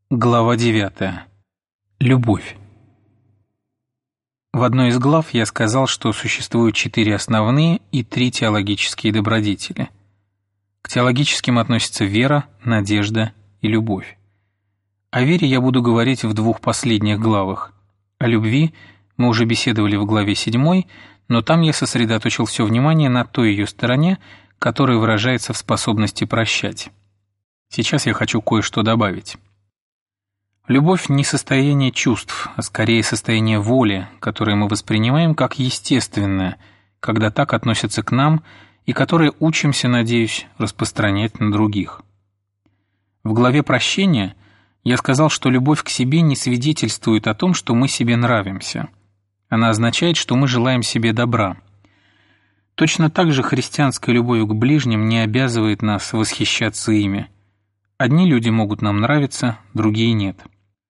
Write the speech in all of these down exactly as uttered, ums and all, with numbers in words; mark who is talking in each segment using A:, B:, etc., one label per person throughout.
A: Глава девятая. Любовь. В одной из глав я сказал, что существуют четыре основные и три теологические добродетели. К теологическим относятся вера, надежда и любовь. О вере я буду говорить в двух последних главах. О любви мы уже беседовали в главе седьмой, но там я сосредоточил все внимание на той ее стороне, которая выражается в способности прощать. Сейчас я хочу кое-что добавить. Любовь не состояние чувств, а скорее состояние воли, которое мы воспринимаем как естественное, когда так относятся к нам и которое учимся, надеюсь, распространять на других. В главе «Прощения» я сказал, что любовь к себе не свидетельствует о том, что мы себе нравимся. Она означает, что мы желаем себе добра. Точно так же христианская любовь к ближним не обязывает нас восхищаться ими. Одни люди могут нам нравиться, другие нет.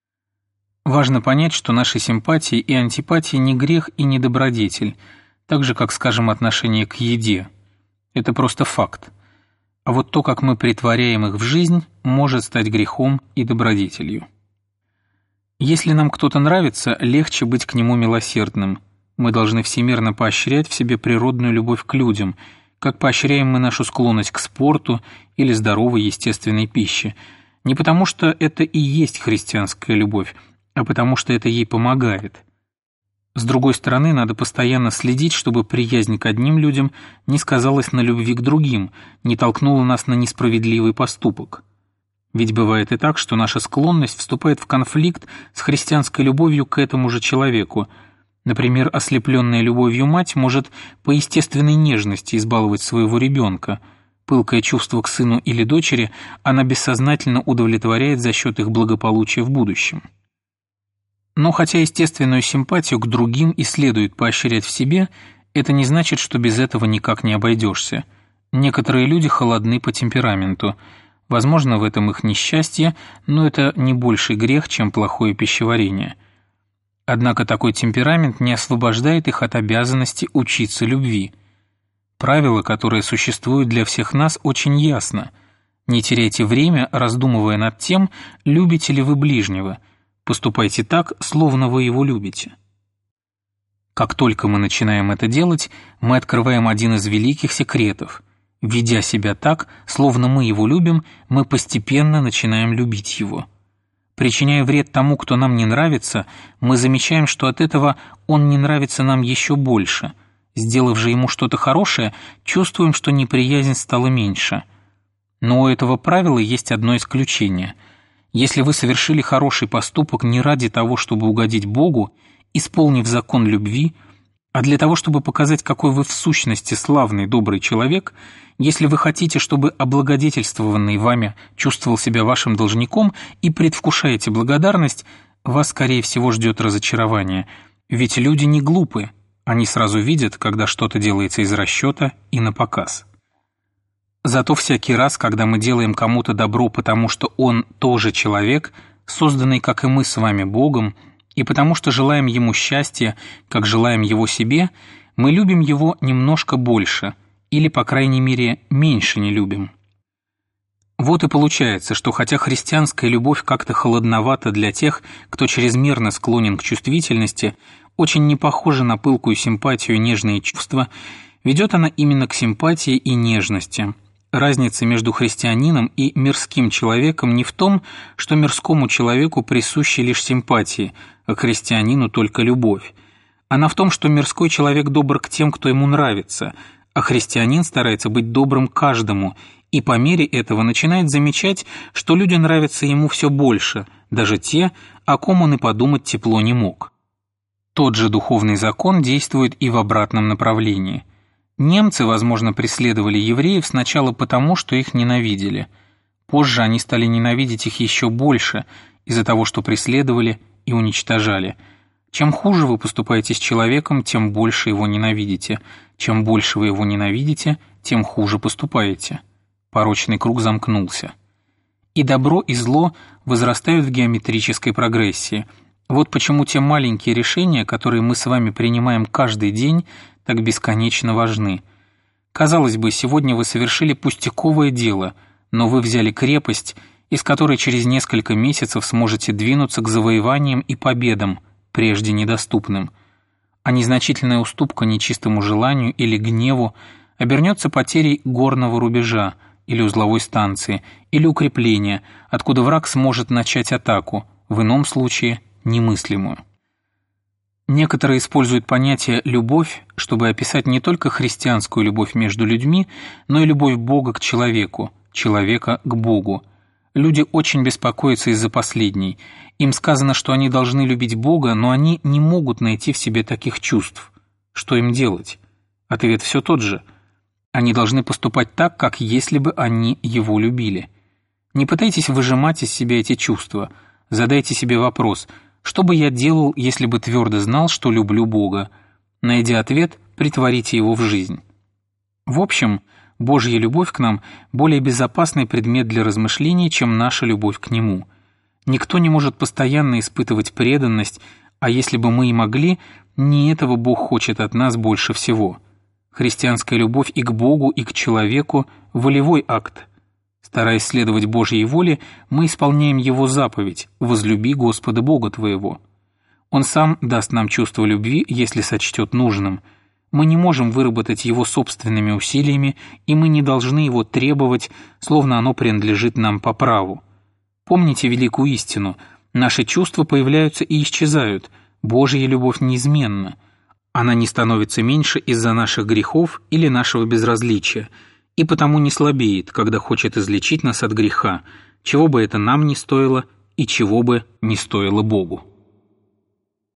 A: Важно понять, что наши симпатии и антипатии не грех и не добродетель, так же, как, скажем, отношение к еде. Это просто факт. А вот то, как мы претворяем их в жизнь, может стать грехом и добродетелью. Если нам кто-то нравится, легче быть к нему милосердным. Мы должны всемирно поощрять в себе природную любовь к людям, как поощряем мы нашу склонность к спорту или здоровой естественной пище. Не потому что это и есть христианская любовь, а потому что это ей помогает. С другой стороны, надо постоянно следить, чтобы приязнь к одним людям не сказалась на любви к другим, не толкнула нас на несправедливый поступок. Ведь бывает и так, что наша склонность вступает в конфликт с христианской любовью к этому же человеку. Например, ослепленная любовью мать может по естественной нежности избаловать своего ребенка. Пылкое чувство к сыну или дочери она бессознательно удовлетворяет за счет их благополучия в будущем. Но хотя естественную симпатию к другим и следует поощрять в себе, это не значит, что без этого никак не обойдешься. Некоторые люди холодны по темпераменту. Возможно, в этом их несчастье, но это не больший грех, чем плохое пищеварение. Однако такой темперамент не освобождает их от обязанности учиться любви. Правило, которое существует для всех нас, очень ясно. Не теряйте время, раздумывая над тем, любите ли вы ближнего. Поступайте так, словно вы его любите. Как только мы начинаем это делать, мы открываем один из великих секретов. Ведя себя так, словно мы его любим, мы постепенно начинаем любить его. Причиняя вред тому, кто нам не нравится, мы замечаем, что от этого он не нравится нам еще больше. Сделав же ему что-то хорошее, чувствуем, что неприязнь стала меньше. Но у этого правила есть одно исключение – если вы совершили хороший поступок не ради того, чтобы угодить Богу, исполнив закон любви, а для того, чтобы показать, какой вы в сущности славный, добрый человек, если вы хотите, чтобы облагодетельствованный вами чувствовал себя вашим должником и предвкушаете благодарность, вас, скорее всего, ждет разочарование. Ведь люди не глупы, они сразу видят, когда что-то делается из расчета и напоказ. Зато всякий раз, когда мы делаем кому-то добро, потому что он тоже человек, созданный, как и мы с вами, Богом, и потому что желаем ему счастья, как желаем его себе, мы любим его немножко больше, или, по крайней мере, меньше не любим. Вот и получается, что хотя христианская любовь как-то холодновата для тех, кто чрезмерно склонен к чувствительности, очень не похожа на пылкую симпатию и нежные чувства, ведет она именно к симпатии и нежности. Разница между христианином и мирским человеком не в том, что мирскому человеку присущи лишь симпатии, а христианину только любовь. Она в том, что мирской человек добр к тем, кто ему нравится, а христианин старается быть добрым каждому, и по мере этого начинает замечать, что люди нравятся ему все больше, даже те, о ком он и подумать тепло не мог. Тот же духовный закон действует и в обратном направлении. Немцы, возможно, преследовали евреев сначала потому, что их ненавидели. Позже они стали ненавидеть их еще больше из-за того, что преследовали и уничтожали. Чем хуже вы поступаете с человеком, тем больше его ненавидите. Чем больше вы его ненавидите, тем хуже поступаете. Порочный круг замкнулся. И добро, и зло возрастают в геометрической прогрессии. Вот почему те маленькие решения, которые мы с вами принимаем каждый день, так бесконечно важны. Казалось бы, сегодня вы совершили пустяковое дело, но вы взяли крепость из которой через несколько месяцев сможете двинуться к завоеваниям и победам, прежде недоступным, а незначительная уступка нечистому желанию или гневу обернется потерей горного рубежа или узловой станции, или укрепления, откуда враг сможет начать атаку, в ином случае немыслимую. Некоторые используют понятие «любовь», чтобы описать не только христианскую любовь между людьми, но и любовь Бога к человеку, человека к Богу. Люди очень беспокоятся из-за последней. Им сказано, что они должны любить Бога, но они не могут найти в себе таких чувств. Что им делать? Ответ все тот же. Они должны поступать так, как если бы они Его любили. Не пытайтесь выжимать из себя эти чувства. Задайте себе вопрос – что бы я делал, если бы твердо знал, что люблю Бога? Найдя ответ, притворите его в жизнь. В общем, Божья любовь к нам – более безопасный предмет для размышлений, чем наша любовь к Нему. Никто не может постоянно испытывать преданность, а если бы мы и могли, не этого Бог хочет от нас больше всего. Христианская любовь и к Богу, и к человеку – волевой акт. Стараясь следовать Божьей воле, мы исполняем Его заповедь «Возлюби Господа Бога твоего». Он сам даст нам чувство любви, если сочтет нужным. Мы не можем выработать его собственными усилиями, и мы не должны его требовать, словно оно принадлежит нам по праву. Помните великую истину – наши чувства появляются и исчезают, Божья любовь неизменна. Она не становится меньше из-за наших грехов или нашего безразличия – и потому не слабеет, когда хочет излечить нас от греха, чего бы это нам ни стоило и чего бы не стоило Богу.